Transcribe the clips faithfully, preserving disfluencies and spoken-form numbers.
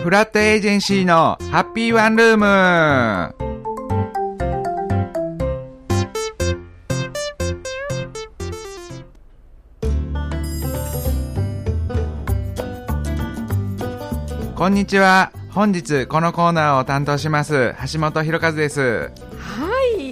フラットエージェンシーのハッピーワンルーム。こんにちは。本日このコーナーを担当します橋本博和です。 はい、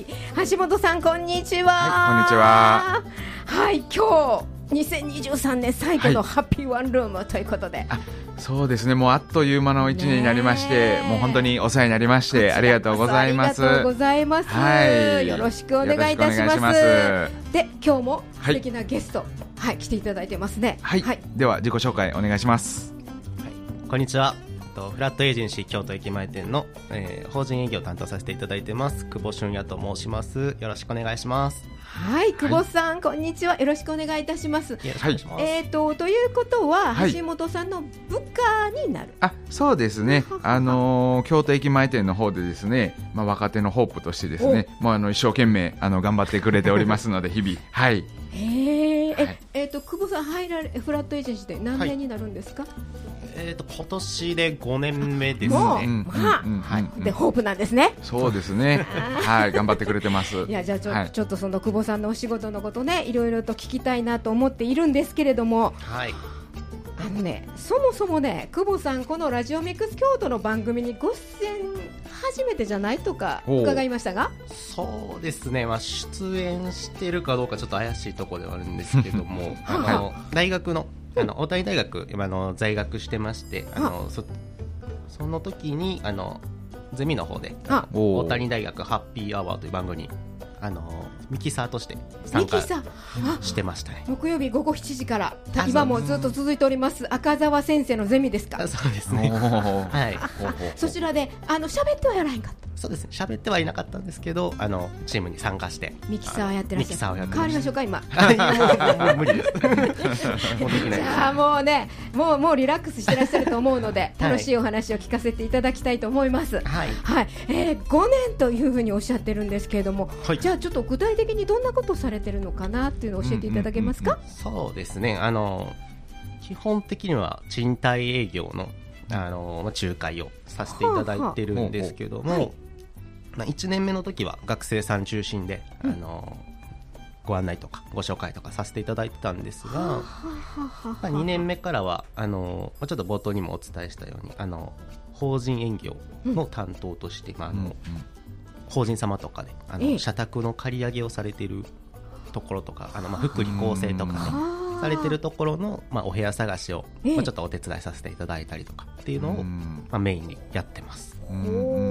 橋本さんこんにちは。 はい、こんにちは。 はい、今日にせんにじゅうさんねん最後のハッピーワンルームということで、はい、あそうですね、もうあっという間のいちねんになりまして、もう本当にお世話になりましてありがとうございます。 ありがとうございます、はい、よろしくお願いいたします。 ますで、今日も素敵なゲスト、はいはい、来ていただいてますね。 はい、はい、では自己紹介お願いします。 はい、こんにちは。フラットエージェンシー京都駅前店の、えー、法人営業を担当させていただいてます久保俊也と申します。よろしくお願いします。 はい、久保さん、はい、こんにちは。よろしくお願いいたします。 よろしくお願いします。 えーと、ということは、 はい、 橋本さんの部下になる。 あ、そうですね。あのー、京都駅前店の方でですね、まあ、若手のホープとしてですね、もうあの一生懸命あの頑張ってくれておりますので日々はい。 えーはい、ええー、と久保さん入られフラットエージェンシーで何年になるんですか？はい、 えー、と今年でごねんめですね。 もう、うんまあうんはい、でホープなんですね。 そうですねはい頑張ってくれてます。 いやじゃあちょ、 はい、 ちょっとその久保さんのお仕事のことねいろいろと聞きたいなと思っているんですけれども、 はい、 あのね、そもそもね久保さんこのラジオミックス京都の番組にご出演初めてじゃないとか伺いましたが。 そうですね、まあ、出演してるかどうかちょっと怪しいところではあるんですけどもあの大学のあの大谷大学今の在学してましてあの そ, その時にあのゼミの方で大谷大学ハッピーアワーという番組にあのミキサーとして参加してましたね。 木曜日午後しちじから今もずっと続いております赤澤先生のゼミですか？ そうですねはいそちらであの喋ってはやらへんかった？ そうですね、喋ってはいなかったんですけどあのチームに参加してミキサーやってらっしゃる。 ミキサーをやって変わりましょうか今無理ですもうできない。 じゃあもうねもう、もうリラックスしてらっしゃると思うので楽しいお話を聞かせていただきたいと思います。はい、はい、えー、ごねんというふうにおっしゃってるんですけれども、はい、じゃあちょっと具体的にどんなことをされてるのかなっていうのを教えていただけますか？うんうんうんうん、そうですね、あの基本的には賃貸営業の、あの仲介をさせていただいてるんですけども、はあはあ、はい、まあ、いちねんめの時は学生さん中心で、うん、あのご案内とかご紹介とかさせていただいてたんですが、まあ、にねんめからはあのちょっと冒頭にもお伝えしたようにあの法人営業の担当として、うん、まああのうんうん、法人様とかであの社宅の借り上げをされているところとかあの、まあ、福利厚生とかねされてるところの、まあ、お部屋探しを、まあ、ちょっとお手伝いさせていただいたりとかっていうのを、まあ、メインにやってます。 法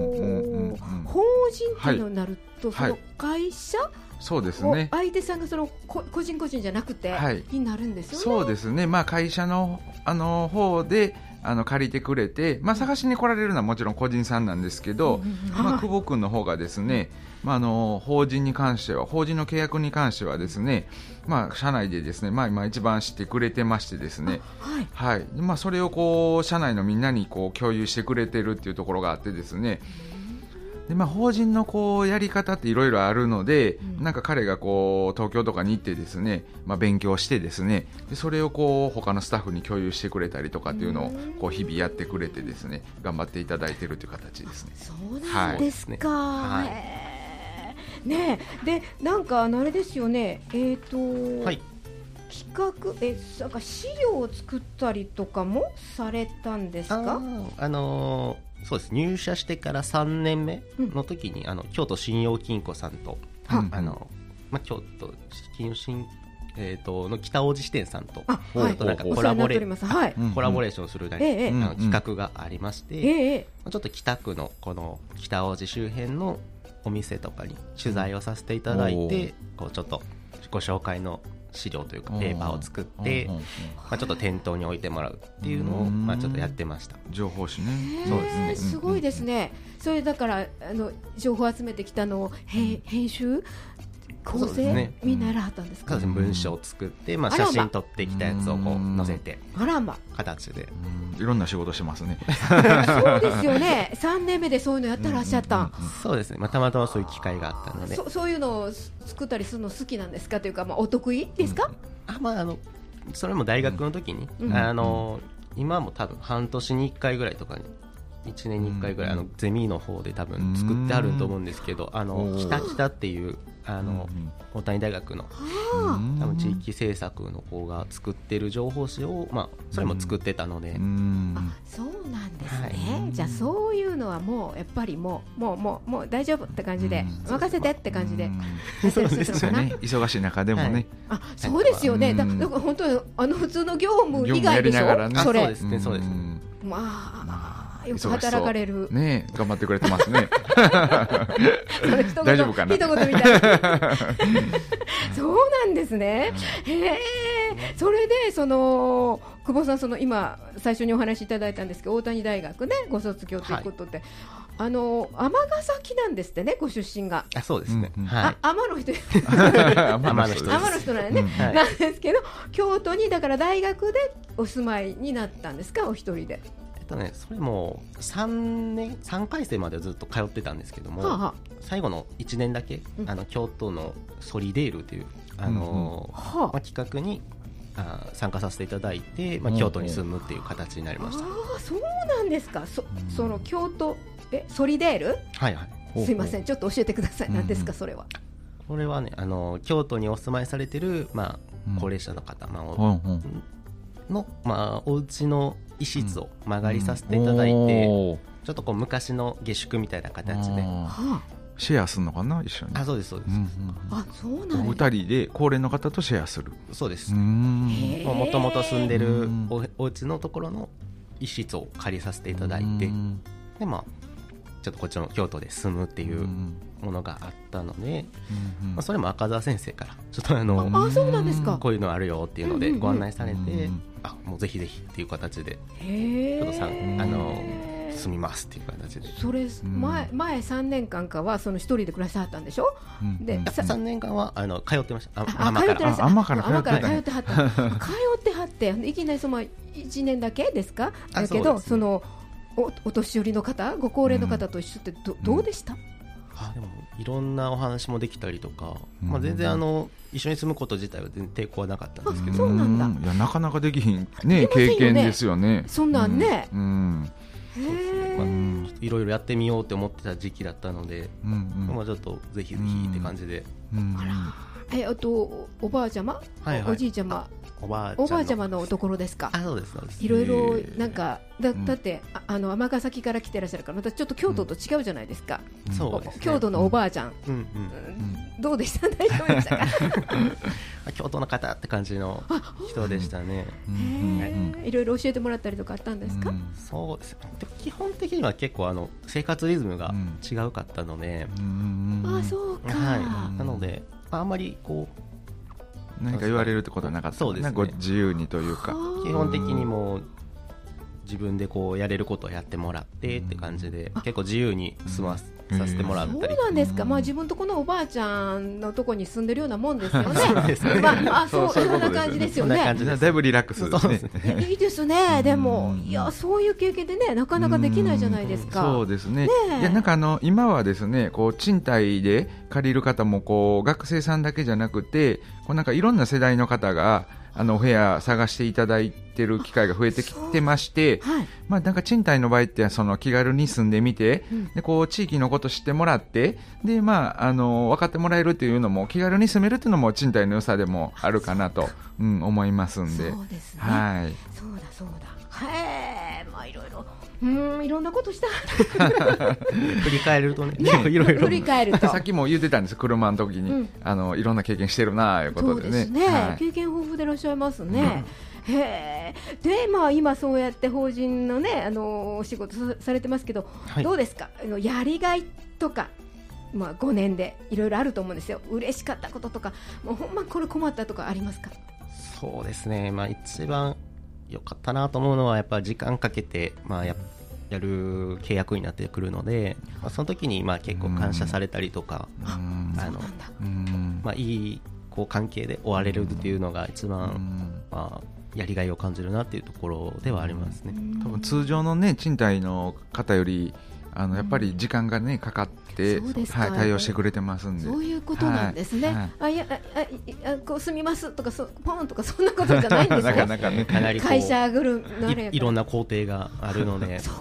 人っていうのになると、はい、その会社、はい、 そうですね、 相手さんがその個人個人じゃなくて、はい、になるんですよね。 そうですね、まあ、会社の、あの方であの借りてくれて、まあ、探しに来られるのはもちろん個人さんなんですけど、うんまあ、久保君の方がですね、まあ、あの法人に関しては法人の契約に関してはですね、まあ、社内でですね、まあ、今一番知ってくれてましてですね、はいはいまあ、それをこう社内のみんなにこう共有してくれてるっていうところがあってですね、でまあ、法人のこうやり方っていろいろあるので、うん、なんか彼がこう東京とかに行ってですね、まあ、勉強してですね、でそれをこう他のスタッフに共有してくれたりとかっていうのをこう日々やってくれてですね、頑張っていただいているという形ですね。 そうなんですか、はい、ねえ、でなんかあれですよね、えーと、はい、企画えなんか資料を作ったりとかもされたんですか？ あ、あのーそうです、入社してからさんねんめの時に、うん、あの京都信用金庫さんと、うん、あのまあ、京都金融信、えー、との北大路支店さんとあ、はい、となんかコラボレ、はい、コラボレーションする、ええ、あの企画がありまして、ええ、ちょっと北区のこの北大路周辺のお店とかに取材をさせていただいて、こうちょっとご紹介の資料というかペーパーを作って、まあ、ちょっと店頭に置いてもらうっていうのを、まあ、ちょっとやってました。 情報誌ね。 そうですね、すごいですね。それだからあの情報を集めてきたのを編集構成、ね、みんなやらはったんですか？ そうですね、文章を作って、まあ、写真撮ってきたやつをこう載せてあらま形でいろんな仕事してますね。 そうですよね、さんねんめでそういうのやってらっしゃったん。 そうですね、まあ、たまたまそういう機会があったのでそ, そういうのを作ったりするの好きなんですかというか、まあ、お得意ですか？ うん、あ、まあ、あのそれも大学の時に、うん、あの今も多分半年にいっかいぐらいとかにいちねんにいっかいぐらい、あのゼミの方で多分作ってあると思うんですけど、あの北北っていうあの大谷大学の多分地域政策の方が作ってる情報誌を、まあ、それも作ってたので、 あ、そうなんですね、はい、じゃあそういうのはもうやっぱりもうもうもうもう大丈夫って感じで、任せてって感じでやってらっしゃるのかな。 忙しい中でもね、はい、 あ、そうですよね。だだから本当にあの普通の業務以外でしょ、ね、それ。 そうですね、そうですね。 まあよく働かれるね、頑張ってくれてますね大丈夫かな、一言みたいなそうなんですね。へえ。それでその久保さん、その今最初にお話しいただいたんですけど、大谷大学ねご卒業ということで、はい、あの尼崎なんですってね、ご出身が。 あ、そうですね、 うんうん、 はい、 あ、尼の人尼の人尼の人なんね、うん、はい、なんですけど、京都にだから大学でお住まいになったんですか、お一人で。 ね、それもさんねんさんかい生まではずっと通ってたんですけども、はあはあ、最後のいちねんだけ、うん、あの京都のソリデールというあの、うんうん、まあ、企画にあ参加させていただいて、まあ、京都に住むっていう形になりました。 ああ、そうなんですか。 そ, その京都えソリデール、 はいはい、 すいません、ちょっと教えてください。何ですかそれは。 これはね、あの京都にお住まいされてる、まあ、高齢者の方、まあ、 うんうんの、まあ、お家の一室を間借りさせていただいて、うん、ちょっとこう昔の下宿みたいな形でシェアするのかな、一緒に。 あ、そうですそうです、うんうん、 あ、そうなんふたりで高齢の方とシェアする。 そうです。もともと住んでる お, お家のところの一室を借りさせていただいて、で、まあ、ちょっとこっちの京都で住むっていうものがあったので、まあ、それも赤澤先生からちょっとあのあ、そうなんですか、 こういうのあるよっていうのでご案内されて、あ、もうぜひぜひっていう形でちょっとさんあの住みますっていう形で。 それ前、前さんねんかんかはその一人で暮らしてはったんでしょ、うん、でさんねんかんはあの通ってました。ああ、通ってらっしゃる。 天から通ってはった通ってはっていきなりそのいちねんだけですか。だけど、ね、その お, お年寄りの方、ご高齢の方と一緒って ど,、うん、どうでした？ あ、でもいろんなお話もできたりとか、まあ、全然あの一緒に住むこと自体は全然抵抗はなかったんですけど。 そうなんだ。 いや、なかなかできひん、ね、経験ですよね。 そんなんね、 うんうんまあ、いろいろやってみようと思ってた時期だったので、うんうん、まあ、ちょっとぜひぜひって感じで、うんうん、 あら、え、あとおばあちゃま、はいはい、おじいちゃま、 おばあちゃまのところですか。 あ、そうですそうです。 いろいろなんか だ, だって尼崎から来てらっしゃるから、またちょっと京都と違うじゃないですか、 うん、そうですね、 京都のおばあちゃん、うんうんうん、どうでした？大丈夫でしたか？ 京都の方って感じの人でしたね。 いろいろ教えてもらったりとかあったんですか？うん、 そうですね、基本的には結構あの生活リズムが違うかったので、うん、 あ、そうか、 はい、なのであんまりこう何か言われるってことはなかった、ね、 そうですね、 ご自由にというか、 基本的にもう自分でこうやれることをやってもらってって感じで、結構自由に住まさせてもらったり。 そうなんですか。まあ、自分とこのおばあちゃんのとこに住んでるようなもんですよね。そうですね、まあ、あ、そう、そんな感じですよね。 だいぶリラックスですね。 いいですね。でも、いや、そういう経験でね、なかなかできないじゃないですか。 そうですね。いや、なんかあの今はですね、こう賃貸で借りる方もこう学生さんだけじゃなくて、こうなんかいろんな世代の方があのお部屋探していただいてる機会が増えてきてまして、はい、まあ、なんか賃貸の場合ってその気軽に住んでみて、うん、でこう地域のこと知ってもらって、で、まあ、あの分かってもらえるっていうのも、気軽に住めるっていうのも賃貸の良さでもあるかなと、うん、思いますんで。 そうですね、 はい、 そうだそうだ、へー、まあ、いろいろうーん、いろんなことした振り返るとね、 ね、いろいろ振り返るとさっきも言ってたんです、車の時に、うん、あのいろんな経験してるなということでね。 そうですね、はい、経験豊富でいらっしゃいますね、うん、へー。で、まあ、今そうやって法人のね、あのお仕事 さ, されてますけど、はい、どうですか、あのやりがいとか、まあ、ごねんでいろいろあると思うんですよ。嬉しかったこととか、もうほんまこれ困ったとかありますか？ そうですね、まあ、一番良かったなと思うのはやっぱ時間かけて、まあ、や, やる契約になってくるので、まあ、その時にまあ結構感謝されたりとか、あの、まあ、いいこう関係で終われるっていうのが一番、まあ、やりがいを感じるなっていうところではありますね。 多分通常の、ね、賃貸の方よりあのやっぱり時間が、ね、かかって、はい、対応してくれてますんで。 そういうことなんですね、はいはい、あ、いや、あ、あ、こう住みますとか、そポンとかそんなことじゃないんですよ。 なかなかね、かなりこう会社ぐるのあれい, いろんな工程があるのでそうか、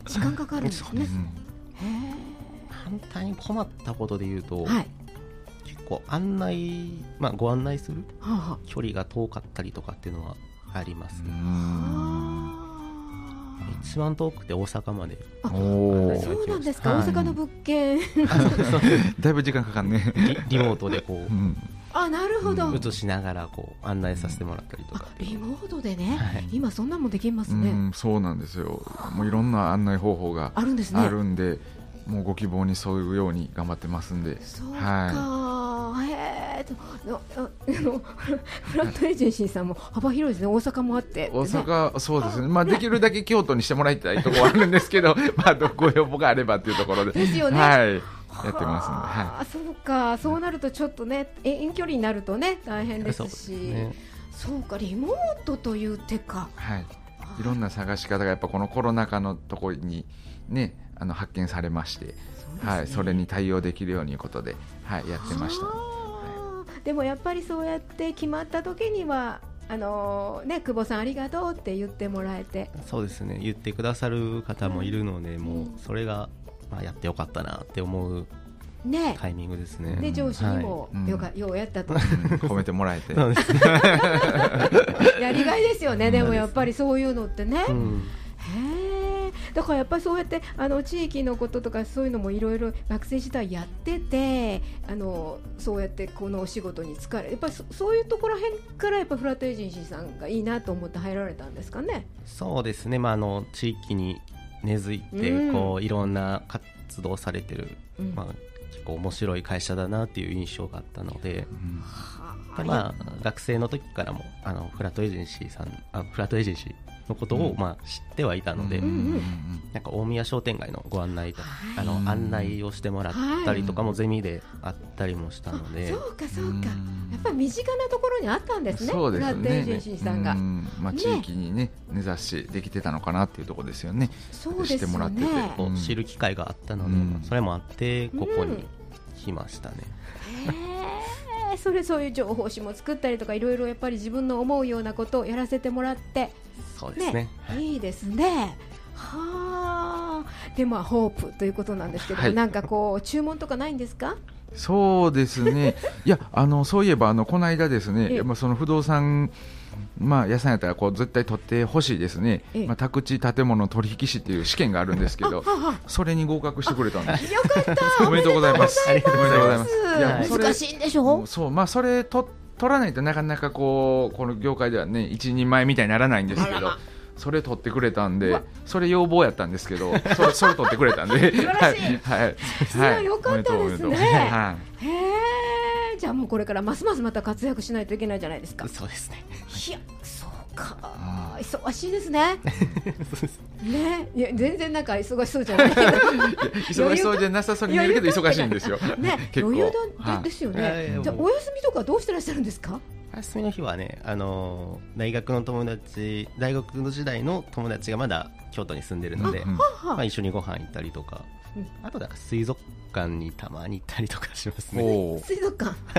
時間かかるんですね。 へー。反対に困ったことで言うと、はい、結構案内、まあ、ご案内する、はあ、距離が遠かったりとかっていうのはありますね。うーん、一番遠くて大阪まで。 あ、そうなんですか、はい、大阪の物件だいぶ時間かかんねリ, リモートでこう、うん、 あ、なるほど、 映しながらこう案内させてもらったりとか、 リモートでね、はい、今そんなもできますね。 うん、そうなんですよ。もういろんな案内方法があるんですね。あるんで、もうご希望に沿うように頑張ってますんで。 そうか、はい、へーとフラットエージェンシーさんも幅広いですね。大阪もあって、ね、 大阪、そうですね、まあ、できるだけ京都にしてもらいたいところはあるんですけどまあご要望があればというところでですよね、 はい、やってますんで、 はい、そうか、そうなるとちょっとね、遠距離になるとね大変ですし、そうですね、そうか、リモートという手か、 はい、いろんな探し方がやっぱこのコロナ禍のところにね、あの発見されまして、 そうですね、はい、それに対応できるようにいうことで、はい、やってました。 はい、でもやっぱりそうやって決まった時にはあのーね、久保さんありがとうって言ってもらえて。 そうですね、言ってくださる方もいるので、うん、もうそれが、まあ、やってよかったなって思うね、タイミングですね。 で上司にも、はい、よか、ようやったと、うん、 褒めてもらえてそうですやりがいですよね。でもやっぱりそういうのってね、うん、へー、だからやっぱりそうやってあの地域のこととかそういうのもいろいろ学生時代やってて、あのそうやってこのお仕事に疲れ、やっぱり そ, そういうところらへんからやっぱフラットエージェンシーさんがいいなと思って入られたんですかね。 そうですね、まあ、あの地域に根付いて、うん、こういろんな活動されてる、うん、まあ結構面白い会社だなっていう印象があったので、うん、でまあ、学生の時からもあのフラットエージェンシーさんあフラットエージェンシーのことを、うん、まあ、知ってはいたので、うん、なんか大宮商店街のご案内とか、はい、あの案内をしてもらったりとかもゼミであったりもしたので、 はい、そうかそうか、やっぱり身近なところにあったんですね。 そうですね、 フラットエージェンシーさんが、 うんまあ、地域に、ね、根ざしできてたのかなっていうところですよね。 そうですよね、 してもらってて、 こう知る機会があったので、うん、それもあってここに来ましたね。 うん、へー、それそういう情報誌も作ったりとかいろいろやっぱり自分の思うようなことをやらせてもらって、 そうですね、 はい、いいですね。はー、でまあホープということなんですけど、はい、なんかこう注文とかないんですか。 そうですねいや、あのそういえばあのこの間ですね、まあ、その不動産、まあ、屋さんやったらこう絶対取ってほしいですね、まあ、宅地建物取引士っていう試験があるんですけどそれに合格してくれたんです。 よかったおめでとうございます。 おめでとうございます。 いや、それ難しいんでしょ。 そう、まあ、それと取らないとなかなかこうこの業界ではね一人前みたいにならないんですけど、それ取ってくれたんで、それ要望やったんですけどそれ、それ取ってくれたんで素晴らしい、はいはい、よかったですね。はい、へー、じゃあもうこれからますますまた活躍しないといけないじゃないですか。 そうですね。 いや、そうか、忙しいですね。そうですね。いや全然なんか忙しそうじゃないけど忙しそうじゃなさそうに見えるけど忙しいんですよね。余裕だですよね、はい、じゃあお休みとかどうしてらっしゃるんですか。 休みの日はね、あのー、大学の友達大学の時代の友達がまだ京都に住んでるので、まあ、一緒にご飯行ったりとか、うん、あとだから水族館にたまに行ったりとかしますね。 水族館、はい、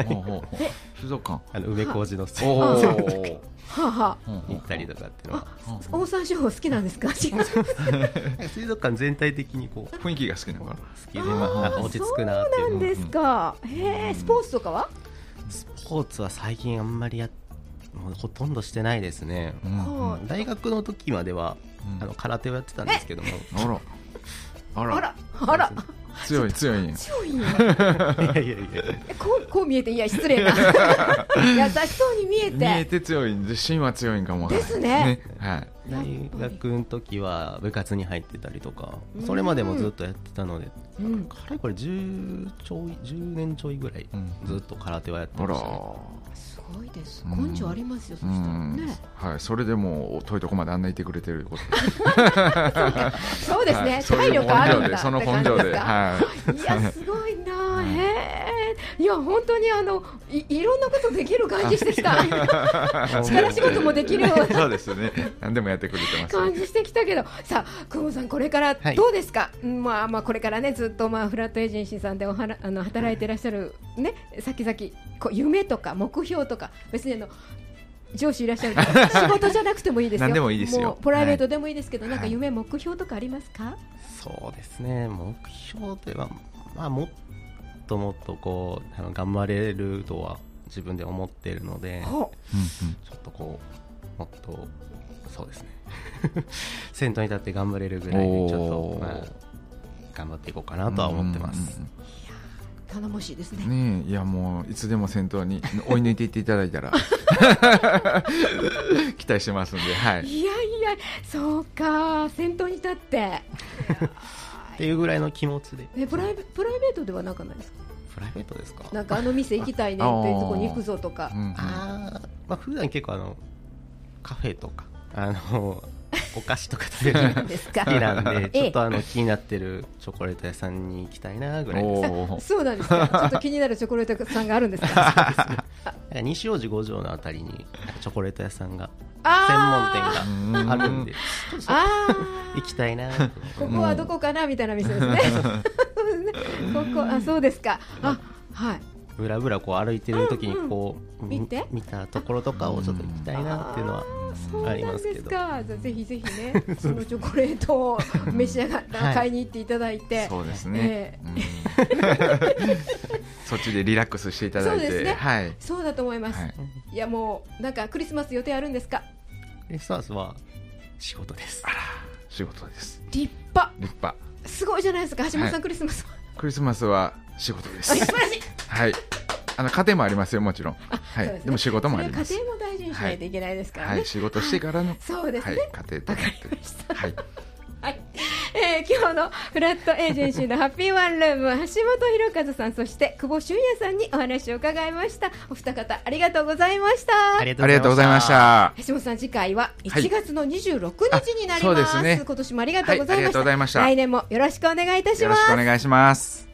水族館、 あの梅小路の水族館はは行ったりとかっていうのは。 大山手法好きなんですか。水族館全体的にこう雰囲気が好きなのかな。 好きで、まあ、なんか落ち着くなっていう。 そうなんですか。へー、スポーツとかは。 スポーツは最近あんまりやもうほとんどしてないですね。うんうん、大学の時までは、うん、あの空手をやってたんですけども。 あらあらあら強い強い強いよ。いやいやいやこうこう見えて、いや失礼な優しそうに見えて見えて強い、自信は強いんかもですね。 はい。 大学の時は部活に入ってたりとか、それまでもずっとやってたので、うん、かれこれじゅうちょいじゅうねんちょいぐらいずっと空手はやってましたね。 すごいです。根性ありますよ。そしたらね。はい、 それでも遠いとこまで案内してくれてることそうですね。体力あるんだ。 その根性で。 いやすごいな。へえ。いや本当にあの い, いろんなことできる感じしてきた。力仕事もできるような。 そうですね。何でもやってくれてます。 感じしてきたけど、さあ久保さんこれからどうですか。はい、まあまあこれからねずっとまあフラットエージェンシーさんでおはらあの働いていらっしゃるね、先々こう夢とか目標とか別にあの上司いらっしゃるから仕事じゃなくてもいいですよ。 何でもいいですよ。 もうプライベートでもいいですけど、はい、なんか夢目標とかありますか？ そうですね、目標では、まあ、もっともっとこうあの頑張れるとは自分で思っているので、ちょっとこうもっとそうですね先頭に立って頑張れるぐらいにちょっと、まあ、頑張っていこうかなとは思ってます。 いや頼もしいですね。 ねえ、いやもういつでも先頭に追い抜いていっていただいたら期待してますんで、はい、 いやいやそうか、先頭に立ってっていうぐらいの気持ちで。 えプライベプライベートではなんかないですか？ プライベートですか？ なんかあの店行きたいねというところに行くぞとか。 うんうん、あ、まあ、普段結構あのカフェとかあのお菓子とか食べるの好きなんでちょっとあの気になってるチョコレート屋さんに行きたいなぐらいです。 そうなんですか。ちょっと気になるチョコレート屋さんがあるんですか？ 西大路五条のあたりにチョコレート屋さんが専門店があるんで、あ行きたいな。 ここはどこかなみたいな店ですね。ここ、あ、そうですか。あ、はい。 ぶらぶらこう歩いてる時にこう、 うんうん、見て見たところとかをちょっと行きたいなっていうのはありますけど。 そうなんですか。じゃあぜひぜひねそのチョコレートを召し上がったら買いに行っていただいて、はい、 そうですね、えーうん、そっちでリラックスしていただいて。そうですね、はい、 そうだと思います、はい、いやもうなんかクリスマス予定あるんですか？ クリスマスは仕事です。 あら、仕事です。 立派立派、 すごいじゃないですか。橋本さん、はい、クリスマスはクリスマスは仕事です。 素晴らしい。 はい、あの家庭もありますよ、もちろん。はい、で, ね、でも仕事もあります。 家庭も大事にしないといけないですからね。 はいはい、仕事してからのそうですね、 はい、家庭と。 わかりました。 はい。 はい、えー、今日のフラットエージェンシーのハッピーワンルームは橋本博一さん、そして久保俊也さんにお話を伺いました。お二方ありがとうございました。 ありがとうございました。 橋本さん、次回はいちがつのにじゅうろくにちになります。はい、そうですね、今年もありがとうございました。 はい、ありがとうございました。 来年もよろしくお願いいたします。 よろしくお願いします。